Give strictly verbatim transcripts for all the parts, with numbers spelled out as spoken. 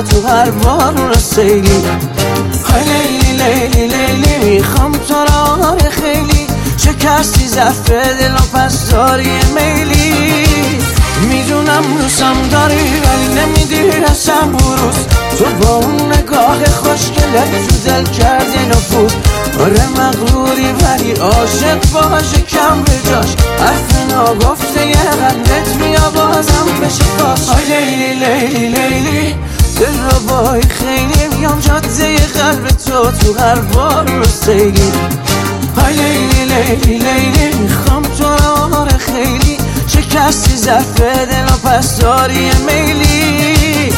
تو تو هر بارون سیلی. های لیلی لیلی لیلی میخوام تو را خیلی، شکستی ضعف دل و پس داری میلی. میدونم دوستم داری ولی نمیدی رسم بروز، تو با اون نگاه خوشگلت تو دل کردی نفوذ. آره مغروری ولی عاشق باشه کم به جاش، حرف ناگفته یه قلبت بیا بازم بشه باش. های لیلی لیلی لیلی دل رو بای خیلی، میام جاده قلب تو تو هر بار رو سیلی. های لیلی لیلی لیلی میخوام تو را خیلی، شکستی ضعف دل و پس داری میلی.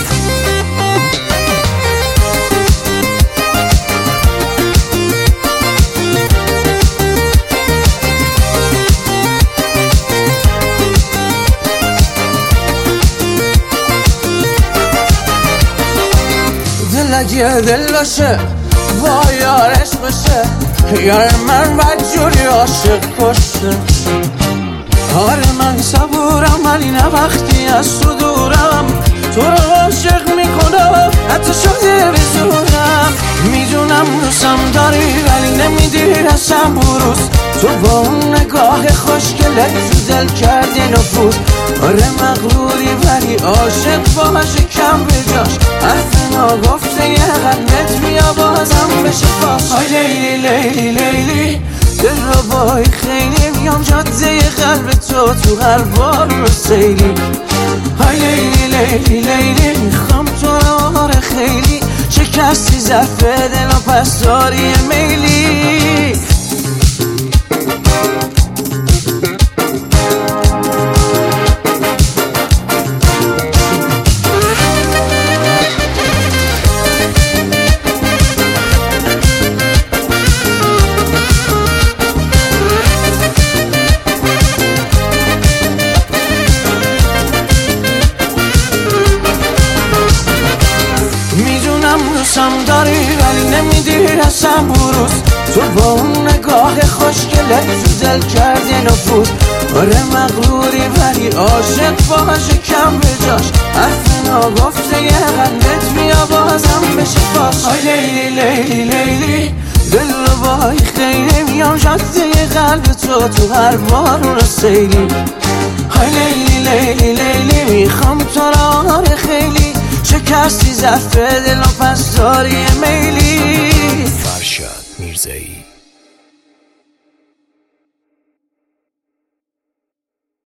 دل اگه دل باشه با یارش باشه، یار من بدجوری عاشق کشه. آره من صبورم ولی نه وقتی از تو دورم، تو رو عاشق میکنم حتی شده بزورم. میدونم دوستم داری ولی نمیدی رسم بروز، تو با اون نگاه خوشگلت تو دل کردی نفوذ. آره مغروری ولی عاشق باشه کم به جاش، حرف ناگفته یه قلبت بیا بازم بشه باش. های لیلی لیلی لیلی دل رو بای خیلی، میام جاده قلب تو تو هر بار رو سیلی. های لیلی لیلی لیلی میخوام تو را خیلی، شکستی ضعف دل و پس داری میلی. دوستم داری ولی نمیدی رسم بروز، تو با اون نگاه خوشگلت تو دل کردی نفوذ. آره مغروری ولی عاشق باشه کم به جاش، حرف ناگفته یه قلبت بیا بازم بشه باش. های لیلی لیلی لیلی دل رو بای خیلی، میام جاده قلب تو تو هر بارون سیلی. های لیلی لیلی لیلی میخوام تو را خیلی، شکستی ضعف دل و پس داری میلی. فرشاد میرزایی.